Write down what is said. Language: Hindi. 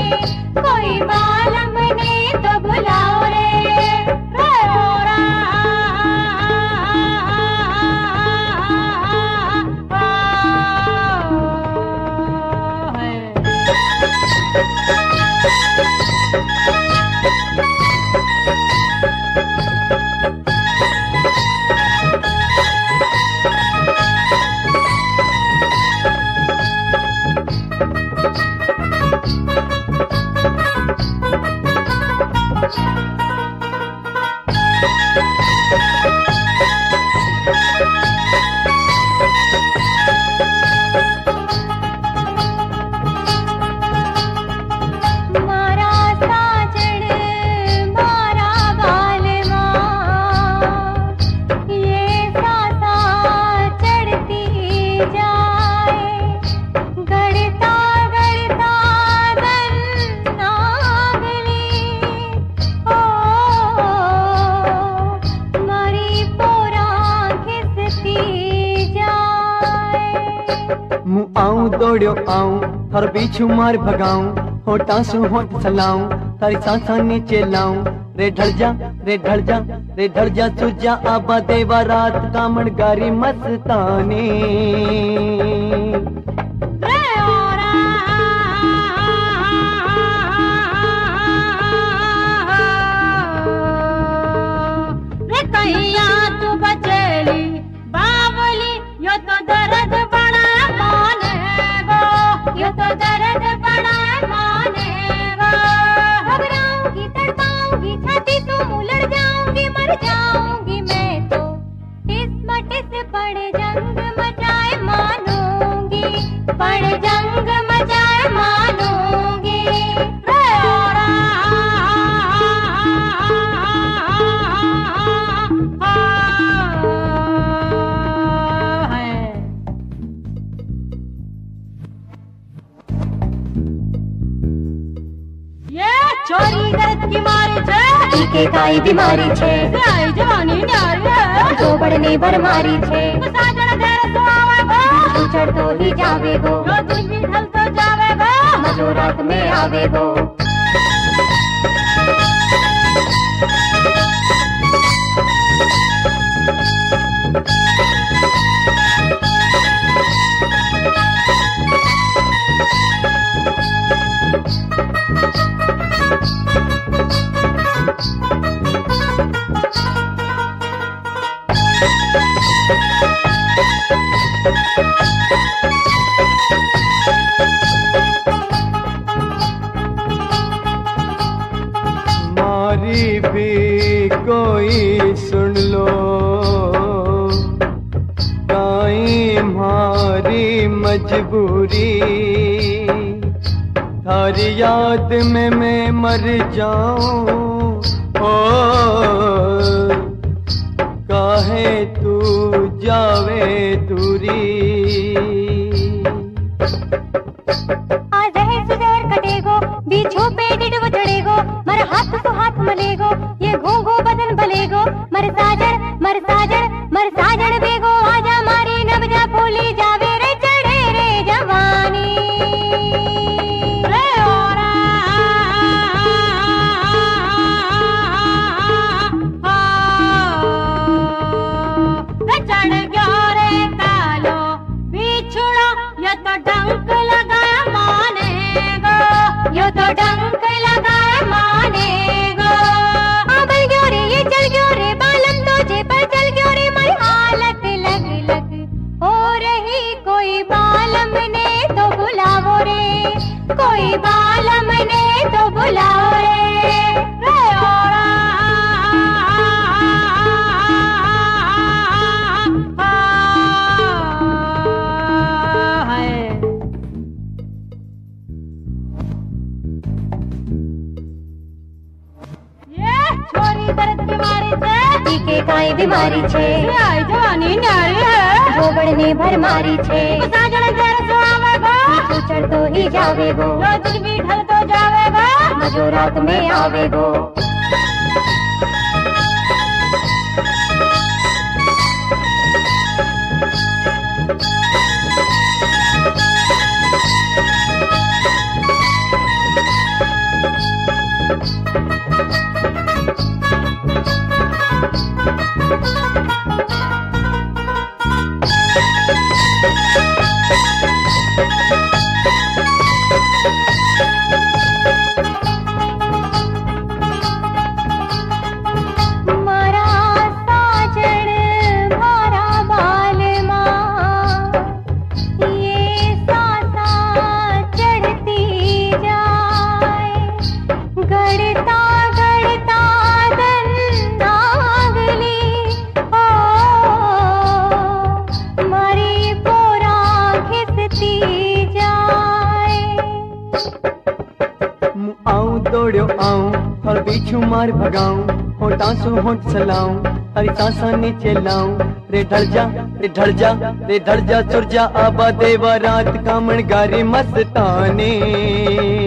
कोई मालूम नहीं तो बुलाओ रे। दौड़ो आऊं थार पीछू मार भगाऊं, होटा सु होट सलाऊं, थारी सांसा नीचे लाऊं। रे ढल जा रे ढल जा रे ढल जा सुजा आबा देवा रात कामण गारी मस्तानी। रे कैया तू बचेली बावली यो तो दर्द बड़ा माने गो, यो तो दर्द बड़ा माने गो। घबराऊंगी तड़पाऊंगी छाती तुम उलट जाऊंगी, मर जाऊंगी मैं तो टिस पड़ जंग मचाए मानूंगी, पड़ जंग मचाए मानूंगी। छोरी दर्द की मारी छे, टीके काई बीमारी छे, आई जवानी न्यारी है, तो बड़ने भर मारी छे। साजन देर तो आवे गो, तू चढ़ तो ही जावे गो, जो दिन भी ढल तो जावे गो, मजो रात में आवे गो। मारी भी कोई सुन लो, काई मारी मजबूरी, थारी याद में मैं मर जाऊं। ओ काहे तू जावे दूरी। आज जहर से जहर कटेगो, बीछो पे डिडव चढ़ेगो, मर हाथ तो हाथ मलेगो, ये घोंघो बदन भलेगो। मर साजन बेगो, आजा मारी नबजा फूली जावे रे, चढ़े रे जवानी। चढ़ गयो रे कालो बिछुड़ो, यो तो डंक लगाया माने गो, यो तो डंक लगाया माने गो। बल गयो रे ये चल गयो रे, बालम तो जे पर चल गयो रे, मरी हालत लग लग हो रही। कोई बालम ने तो बुलाओ रे, कोई बालम ने तो बुलाओ रे। दर्द की मारी छे, टीके काई बीमारी छे, आई जवानी न्यारी है, वो बड़ने भर मारी छे। साजन देर तो आवे गो, तू चढ़ तो ही जावे गो, जो दिन भी ढल तो जावे गो, मजो रात में आवे गो। दौड़ो आऊं और पीछू मार भगाऊं, होठां सु होठ सलाऊं, हरी सांसा नीचे लाऊं। रे ढल जा रे ढल जा रे ढल जा, सुर जा आबा देवा रात कामण गारी मस्ताने।